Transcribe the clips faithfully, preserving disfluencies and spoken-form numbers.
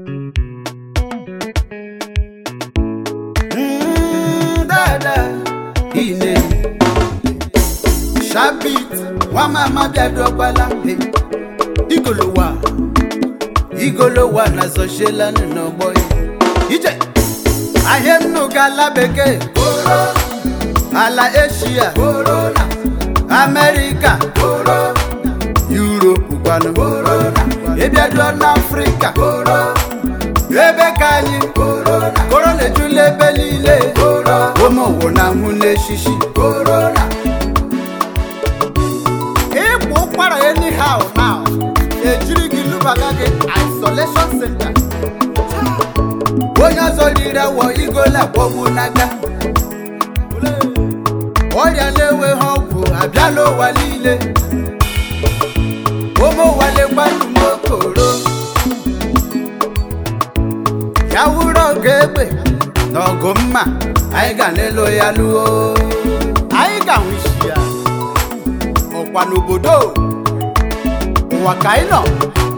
Mm, dada, ine. Shabit, wa mama biado bala. Igolowa, igolowa na soshela no boy. Ije, ahem no gala beke. Corona, ala Asia. Corona, America. Corona, Europe kwanu. Corona, ebiado na Africa. Corona. Ebe kanyi corona, corona jule belile corona, omo wona mune shishi corona. If you para anyhow now, a jiri lubagage isolation center. Wonya zolira wo igola bobu naga. Oya lewe hobu abialo walile. Omo wale kwanu mokoro. Yawuro gebe nogo mma anyị ga nelo ya luo anyị ga nwishia okwa n'obodo ụwa ka anyị nọ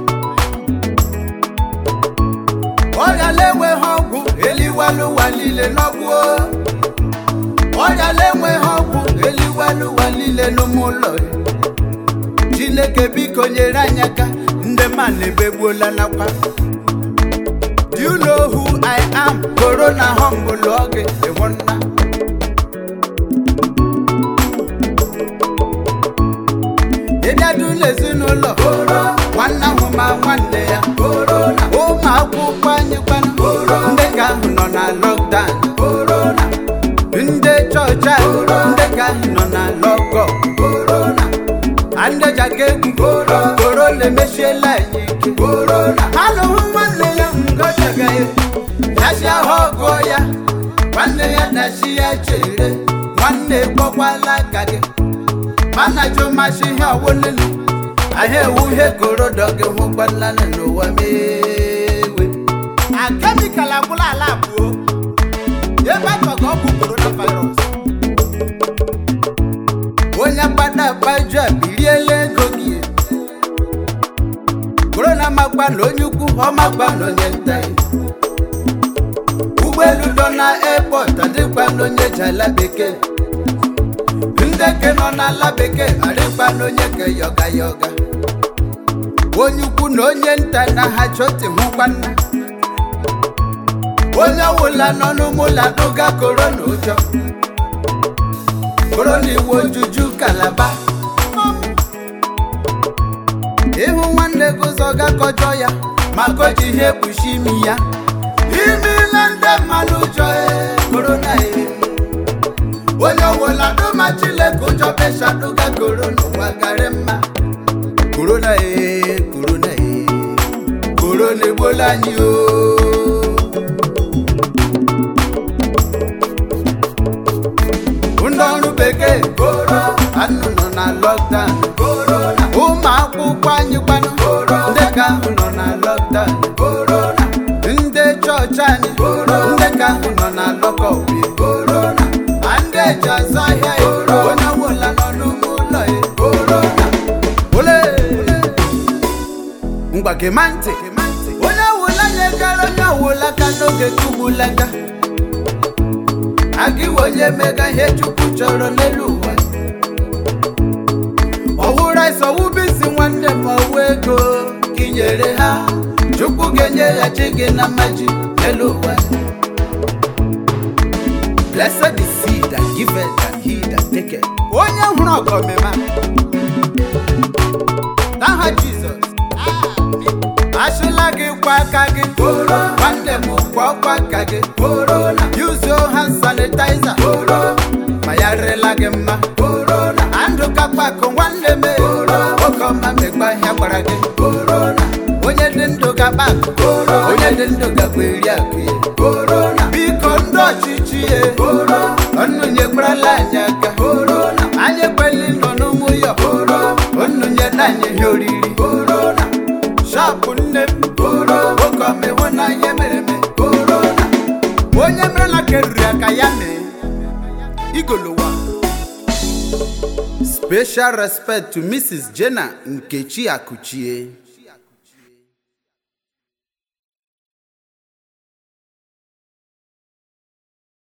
ọya lewe ha ọgwụ eliwalu walile n'ọgwụ ọya lewe ha ọgwụ eliwalu walile n'ụmụlọ Chineke biko nyere anyị aka ndị mma na-ebegbuola nakwa. Do you know who I am? Corona humble log a wonder. If I do listen no law, one now woman one day, Corona, oh my woman, you can Corona, the gun on a lockdown, Corona, in the church, the gun on a lock, Corona, and the jacket, Corona, Corona, Michelle, Corona, hello, one day. Yasha hogoya, one day nashi chere, one day bokwala kage. Mana jo mashi ha wolelu, ahe uhe koro doge hubala no wamewe. A chemical abula labu, ye ba to go coronavirus. Wonya bada baja biliele gogie. Corona magba no nyuku, ho magba no nyentai. Uwelu dona airport adikwa no nye jala beke. Ndeke no na la beke adikwa no nye ke yoga yoga. Wonyuku no nye nta na hachoti mukwana. Wonya wula no no mula nuga corona ujo. Corona wojuju kalaba. Ihu wande kuzoga kojoya, makoji hebu shimiya. Imilanda malujo e, corona e. Wonya wola do machile kujo pesha duga corona wakarema. Corona e, corona e. Corona bola nyo. Undonu beke, corona, anu no na lockdown, corona. Uma kukwanyi kwanu, corona. Ndeka uno na lockdown, corona. Nde chochani, corona. Ndeka uno na loko we, corona. Ande jazaya, corona. Wona wola no lumulo e, corona. Ole, mbake mante, wona wola nyekalo nya wola kanoge kubulanga. Agi wonye mega hechu kuchoro neluwa. Owura iso ubisi wande mawego kinyere ha. Chuku genye ya chige na maji neluwa. Blessed is he that giveth and he that taketh. Onye huro komema. Taha Jesus. Ashilagi kwa kage corona. Wande mu kwa kwa kage corona. Use your hand sanitizer corona. Mayare lage ma corona. Andu kakwa ko wande me corona. Okoma me kwa hebarage corona. Onye dindo gaba corona. Onye dindo gabiri akye corona. Biko ndo chichie corona. Onu nye brala nyaka corona. Anye kweli no muyo corona. Onu nye danye yoriri corona. Shapunne corona. Okome wona yemereme corona. Onye mrela keria kayame Igolowa. Special respect to Missus Jenna Nkechi Akuchie.